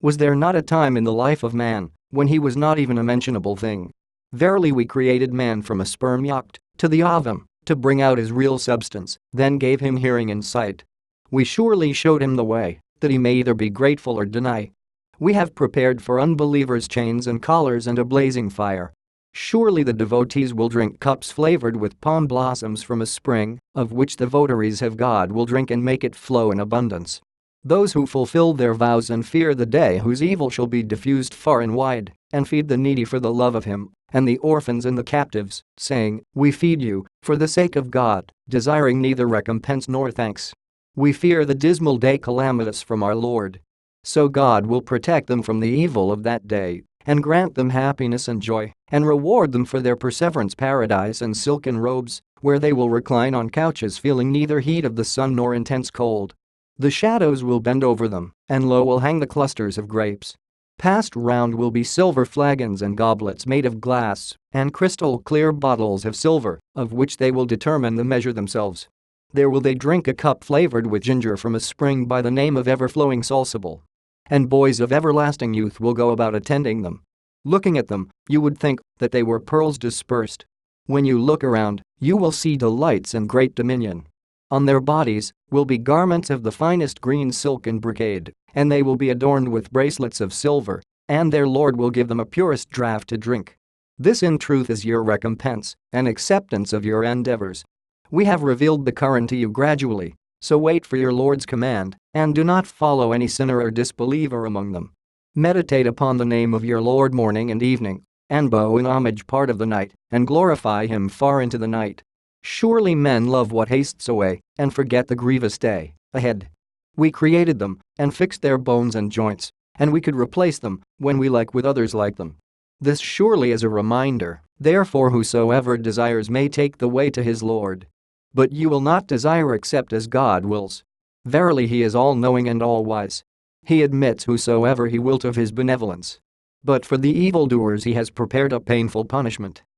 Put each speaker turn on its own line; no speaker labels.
Was there not a time in the life of man when he was not even a mentionable thing? Verily we created man from a sperm yoked to the ovum to bring out his real substance, then gave him hearing and sight. We surely showed him the way that he may either be grateful or deny. We have prepared for unbelievers chains and collars and a blazing fire. Surely the devotees will drink cups flavored with palm blossoms from a spring, of which the votaries of God will drink and make it flow in abundance. Those who fulfill their vows and fear the day whose evil shall be diffused far and wide, and feed the needy for the love of him, and the orphans and the captives, saying, "We feed you, for the sake of God," desiring neither recompense nor thanks. We fear the dismal day calamitous from our Lord. So God will protect them from the evil of that day, and grant them happiness and joy, and reward them for their perseverance paradise and silken robes, where they will recline on couches feeling neither heat of the sun nor intense cold. The shadows will bend over them, and low will hang the clusters of grapes. Passed round will be silver flagons and goblets made of glass, and crystal clear bottles of silver, of which they will determine the measure themselves. There will they drink a cup flavored with ginger from a spring by the name of ever-flowing salsible. And boys of everlasting youth will go about attending them. Looking at them, you would think that they were pearls dispersed. When you look around, you will see delights and great dominion. On their bodies will be garments of the finest green silk and brocade, and they will be adorned with bracelets of silver, and their Lord will give them a purest draught to drink. This in truth is your recompense and acceptance of your endeavors. We have revealed the Quran to you gradually, so wait for your Lord's command, and do not follow any sinner or disbeliever among them. Meditate upon the name of your Lord morning and evening, and bow in homage part of the night, and glorify him far into the night. Surely men love what hastes away, and forget the grievous day ahead. We created them, and fixed their bones and joints, and we could replace them when we like with others like them. This surely is a reminder, therefore whosoever desires may take the way to his Lord. But you will not desire except as God wills. Verily he is all-knowing and all-wise. He admits whosoever he wilt of his benevolence. But for the evildoers he has prepared a painful punishment.